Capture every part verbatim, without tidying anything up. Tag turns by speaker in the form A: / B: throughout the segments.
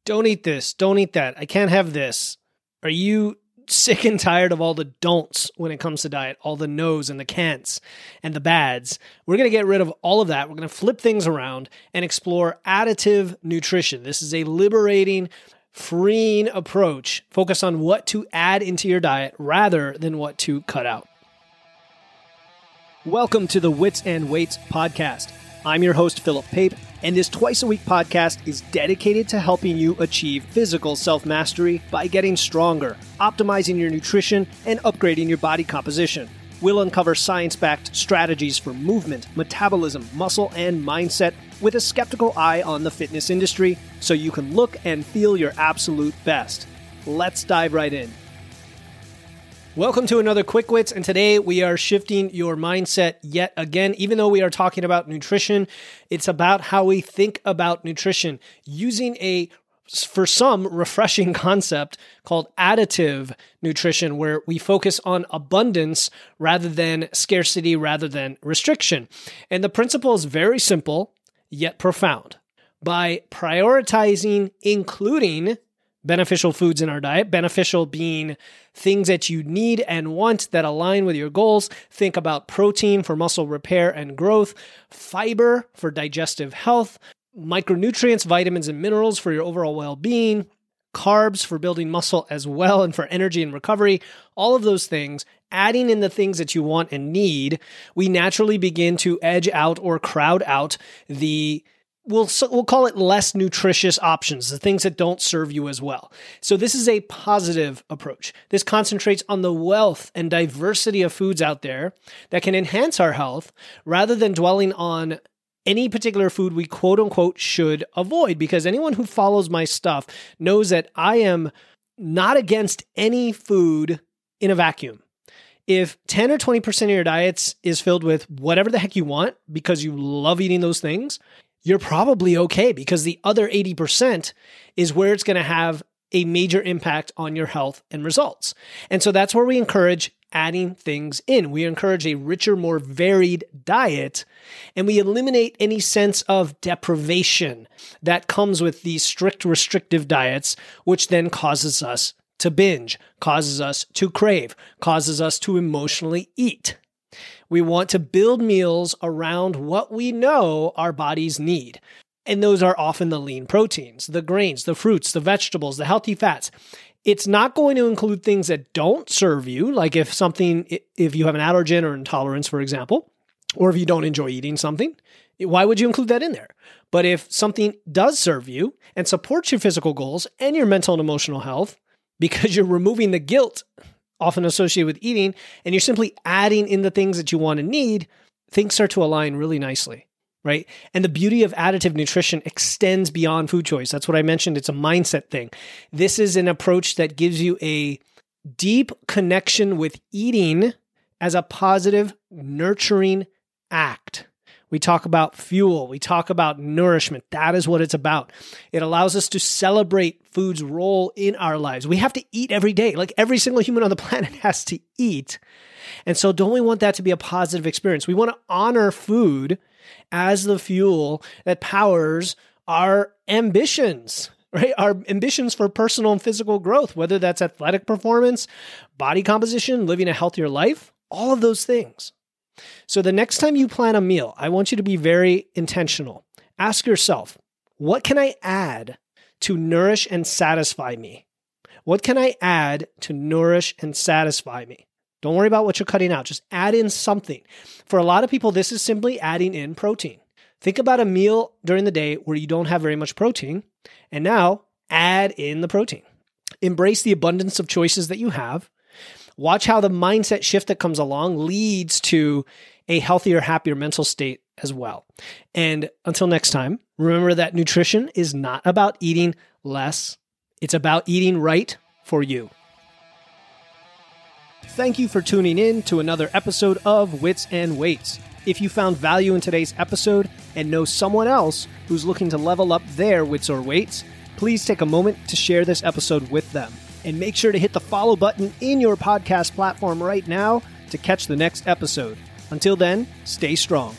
A: don't eat this, don't eat that, I can't have this. Are you sick and tired of all the don'ts when it comes to diet, all the no's and the can'ts and the bads? We're going to get rid of all of that. We're going to flip things around and explore additive nutrition. This is a liberating, freeing approach. Focus on what to add into your diet rather than what to cut out. Welcome to the Wits and Weights podcast. I'm your host, Philip Pape, and this twice-a-week podcast is dedicated to helping you achieve physical self-mastery by getting stronger, optimizing your nutrition, and upgrading your body composition. We'll uncover science-backed strategies for movement, metabolism, muscle, and mindset with a skeptical eye on the fitness industry so you can look and feel your absolute best. Let's dive right in. Welcome to another Quick Wits, and today we are shifting your mindset yet again. Even though we are talking about nutrition, it's about how we think about nutrition using a, for some, refreshing concept called additive nutrition, where we focus on abundance rather than scarcity, rather than restriction. And the principle is very simple, yet profound. By prioritizing including beneficial foods in our diet, beneficial being things that you need and want that align with your goals. Think about protein for muscle repair and growth, fiber for digestive health, micronutrients, vitamins, and minerals for your overall well-being, carbs for building muscle as well and for energy and recovery. All of those things, adding in the things that you want and need, we naturally begin to edge out or crowd out the We'll we'll call it less nutritious options, the things that don't serve you as well. So this is a positive approach. This concentrates on the wealth and diversity of foods out there that can enhance our health rather than dwelling on any particular food we quote unquote should avoid. Because anyone who follows my stuff knows that I am not against any food in a vacuum. If ten or twenty percent of your diets is filled with whatever the heck you want because you love eating those things, you're probably okay, because the other eighty percent is where it's going to have a major impact on your health and results. And so that's where we encourage adding things in. We encourage a richer, more varied diet, and we eliminate any sense of deprivation that comes with these strict restrictive diets, which then causes us to binge, causes us to crave, causes us to emotionally eat. We want to build meals around what we know our bodies need. And those are often the lean proteins, the grains, the fruits, the vegetables, the healthy fats. It's not going to include things that don't serve you, like if something, if you have an allergen or intolerance, for example, or if you don't enjoy eating something, why would you include that in there? But if something does serve you and supports your physical goals and your mental and emotional health, because you're removing the guilt often associated with eating, and you're simply adding in the things that you want and need, things start to align really nicely, right? And the beauty of additive nutrition extends beyond food choice. That's what I mentioned. It's a mindset thing. This is an approach that gives you a deep connection with eating as a positive, nurturing act. We talk about fuel. We talk about nourishment. That is what it's about. It allows us to celebrate food's role in our lives. We have to eat every day. Like every single human on the planet has to eat. And so don't we want that to be a positive experience? We want to honor food as the fuel that powers our ambitions, right? Our ambitions for personal and physical growth, whether that's athletic performance, body composition, living a healthier life, all of those things. So the next time you plan a meal, I want you to be very intentional. Ask yourself, what can I add to nourish and satisfy me? What can I add to nourish and satisfy me? Don't worry about what you're cutting out. Just add in something. For a lot of people, this is simply adding in protein. Think about a meal during the day where you don't have very much protein, and now add in the protein. Embrace the abundance of choices that you have. Watch how the mindset shift that comes along leads to a healthier, happier mental state as well. And until next time, remember that nutrition is not about eating less. It's about eating right for you. Thank you for tuning in to another episode of Wits and Weights. If you found value in today's episode and know someone else who's looking to level up their wits or weights, please take a moment to share this episode with them. And make sure to hit the follow button in your podcast platform right now to catch the next episode. Until then, stay strong.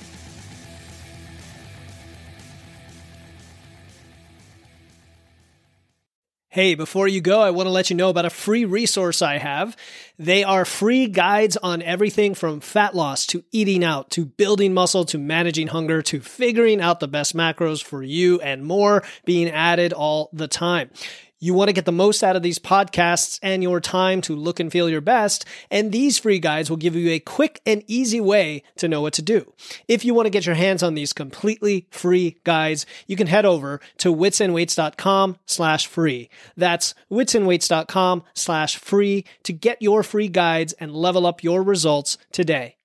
A: Hey, before you go, I want to let you know about a free resource I have. They are free guides on everything from fat loss to eating out to building muscle to managing hunger to figuring out the best macros for you and more being added all the time. You want to get the most out of these podcasts and your time to look and feel your best, and these free guides will give you a quick and easy way to know what to do. If you want to get your hands on these completely free guides, you can head over to witsandweights.com slash free. That's witsandweights.com slash free to get your free guides and level up your results today.